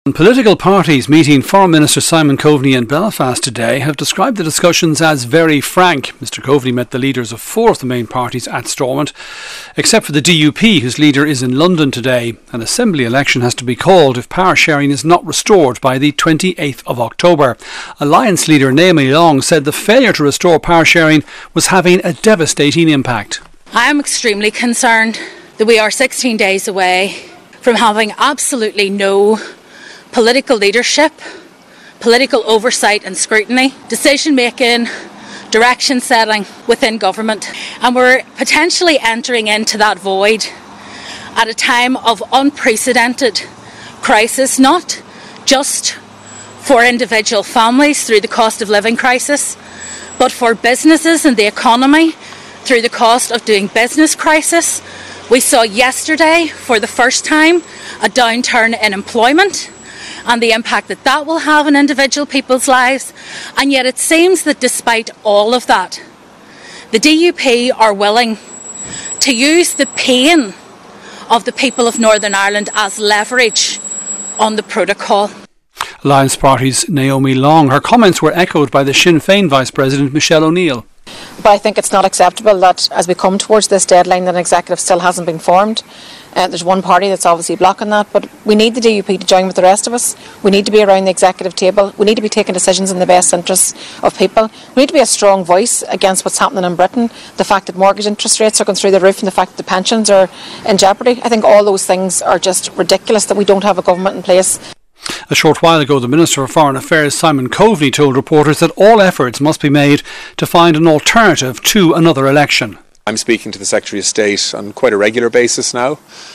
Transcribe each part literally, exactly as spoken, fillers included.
Political parties meeting Foreign Minister Simon Coveney in Belfast today have described the discussions as very frank. Mister Coveney met the leaders of four of the main parties at Stormont, except for the D U P, whose leader is in London today. An assembly election has to be called if power sharing is not restored by the twenty-eighth of October. Alliance leader Naomi Long said the failure to restore power sharing was having a devastating impact. I am extremely concerned that we are sixteen days away from having absolutely no political leadership, political oversight and scrutiny, decision making, direction setting within government. And we're potentially entering into that void at a time of unprecedented crisis, not just for individual families through the cost of living crisis, but for businesses and the economy through the cost of doing business crisis. We saw yesterday, for the first time, a downturn in employment and the impact that that will have on individual people's lives. And yet it seems that despite all of that, the D U P are willing to use the pain of the people of Northern Ireland as leverage on the protocol. Alliance Party's Naomi Long. Her comments were echoed by the Sinn Féin Vice President Michelle O'Neill. But I think it's not acceptable that as we come towards this deadline, that an executive still hasn't been formed. Uh, there's one party that's obviously blocking that, but we need the D U P to join with the rest of us. We need to be around the executive table. We need to be taking decisions in the best interests of people. We need to be a strong voice against what's happening in Britain, the fact that mortgage interest rates are going through the roof and the fact that the pensions are in jeopardy. I think all those things are just ridiculous, that we don't have a government in place. A short while ago, the Minister for Foreign Affairs, Simon Coveney, told reporters that all efforts must be made to find an alternative to another election. I'm speaking to the Secretary of State on quite a regular basis now,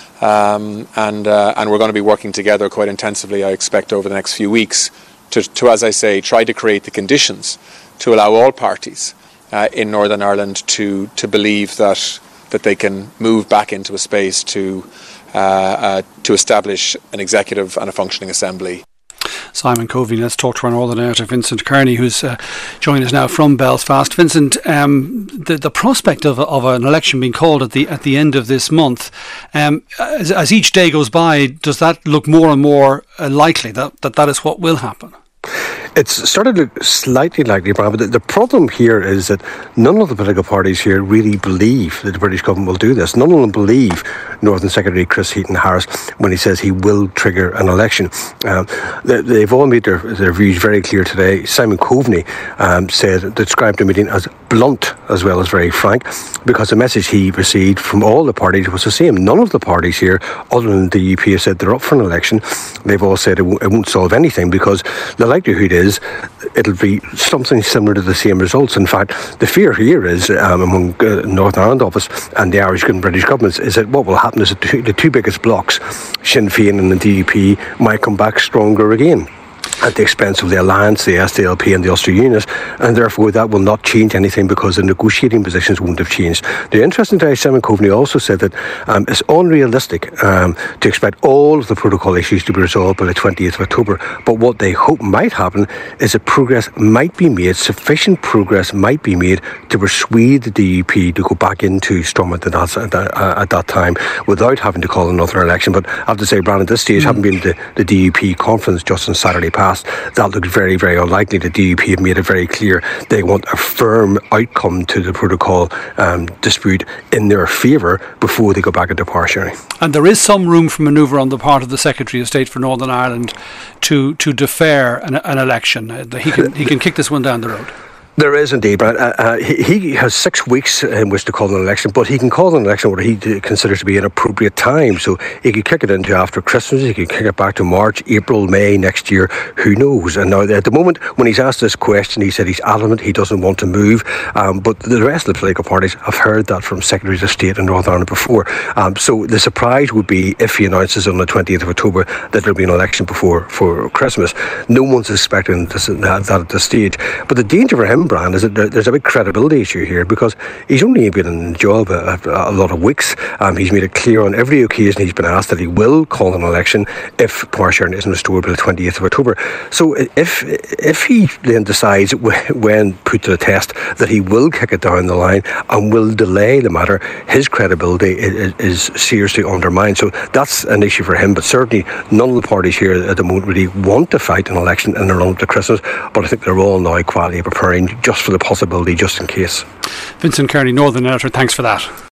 um, and uh, and we're going to be working together quite intensively, I expect, over the next few weeks to, to as I say, try to create the conditions to allow all parties uh, in Northern Ireland to to believe that that they can move back into a space to uh, uh, to establish an executive and a functioning assembly. Simon Coveney. Let's talk to our Northern Editor, Vincent Kearney, who's uh, joined us now from Belfast. Vincent, um, the, the prospect of, of an election being called at the at the end of this month, um, as, as each day goes by, does that look more and more uh, likely that, that that is what will happen? It's started to look slightly likely, Brian, but the, the problem here is that none of the political parties here really believe that the British government will do this. None of them believe Northern Secretary Chris Heaton-Harris when he says he will trigger an election. Um, they, they've all made their, their views very clear today. Simon Coveney um, said, described the meeting as blunt as well as very frank, because the message he received from all the parties was the same. None of the parties here, other than the D U P, have said they're up for an election. They've all said it, w- it won't solve anything, because the likelihood is it'll be something similar to the same results. In fact, the fear here is um, among uh, Northern Ireland office and the Irish and British governments is that what will happen is that the two, the two biggest blocs, Sinn Féin and the D U P, might come back stronger again at the expense of the Alliance, the S D L P and the Ulster Unionists, and therefore that will not change anything because the negotiating positions won't have changed. The interesting thing, Simon Coveney also said that um, it's unrealistic um, to expect all of the protocol issues to be resolved by the twentieth of October, but what they hope might happen is that progress might be made, sufficient progress might be made to persuade the D U P to go back into Stormont at that, at that, uh, at that time without having to call another election. But I have to say, Brian, at this stage, mm. having been to the D U P conference just on Saturday past, that looked very, very unlikely. The D U P have made it very clear they want a firm outcome to the protocol um, dispute in their favour before they go back into power sharing. And there is some room for manoeuvre on the part of the Secretary of State for Northern Ireland to to defer an, an election. Uh, he can he can kick this one down the road. There is indeed, but uh, uh, he, he has six weeks in which to call an election, but he can call an election what he considers to be an appropriate time. So he could kick it into after Christmas, he could kick it back to March, April, May next year, who knows. And now at the moment, when he's asked this question, he said he's adamant he doesn't want to move, um, but the rest of the political parties have heard that from Secretaries of State in Northern Ireland before. Um, so the surprise would be if he announces on the twentieth of October that there'll be an election before for Christmas. No one's expecting this, that, that at this stage. But the danger for him problem, Brian, is that there, there's a big credibility issue here, because he's only been in the job a, a, a lot of weeks. Um, he's made it clear on every occasion he's been asked that he will call an election if power sharing isn't restored by the twentieth of October. So if if he then decides, when put to the test, that he will kick it down the line and will delay the matter, his credibility is, is seriously undermined. So that's an issue for him, but certainly none of the parties here at the moment really want to fight an election in the run up to Christmas, but I think they're all now quietly preparing just for the possibility, just in case. Vincent Kearney, Northern Editor, thanks for that.